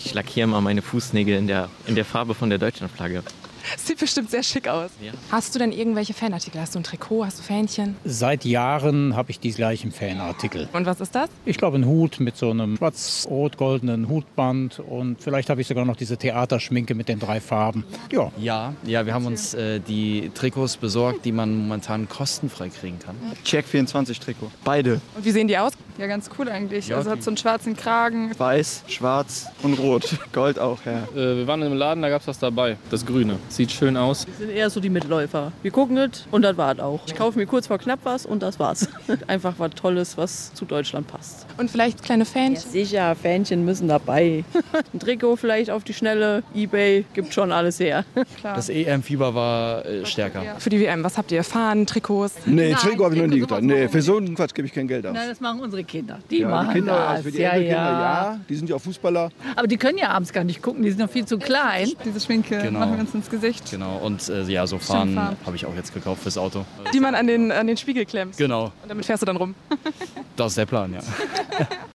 Ich lackiere mal meine Fußnägel in der Farbe von der Deutschlandflagge. Sieht bestimmt sehr schick aus. Ja. Hast du denn irgendwelche Fanartikel? Hast du ein Trikot? Hast du Fähnchen? Seit Jahren habe ich die gleichen Fanartikel. Und was ist das? Ich glaube, ein Hut mit so einem schwarz-rot-goldenen Hutband und vielleicht habe ich sogar noch diese Theaterschminke mit den 3 Farben. Ja. Ja, wir haben uns die Trikots besorgt, die man momentan kostenfrei kriegen kann. Check 24 Trikot. Beide. Und wie sehen die aus? Ja, ganz cool eigentlich. Ja, Also hat so einen schwarzen Kragen. Weiß, schwarz und rot. Gold auch, ja. Wir waren im Laden, da gab es was dabei. Das Grüne. Sieht schön aus. Wir sind eher so die Mitläufer. Wir gucken es und das war's auch. Ich kaufe mir kurz vor knapp was und das war's. Einfach was Tolles, was zu Deutschland passt. Und vielleicht kleine Fähnchen? Sicher, Fähnchen müssen dabei. Ein Trikot vielleicht auf die Schnelle. eBay gibt schon alles her. Klar. Das EM-Fieber war stärker. Für die WM, was habt ihr? Fahnen, Trikots? Nee, Nein, Trikot habe ich noch nie sowas getan. Nee, machen wir für so einen Quatsch gebe ich kein Geld aus. Nein, das machen unsere Kinder. Die Ja, machen die Kinder, das. also für die ja, Enkelkinder, ja. ja. Die sind ja auch Fußballer. Aber die können ja abends gar nicht gucken, die sind noch viel zu klein. Diese Schminke Genau. machen wir uns ins Gesicht. Genau, und so Fahnen habe ich auch jetzt gekauft fürs Auto. Die man an den Spiegel klemmt. Genau, Und damit fährst du dann rum. das ist der Plan, ja.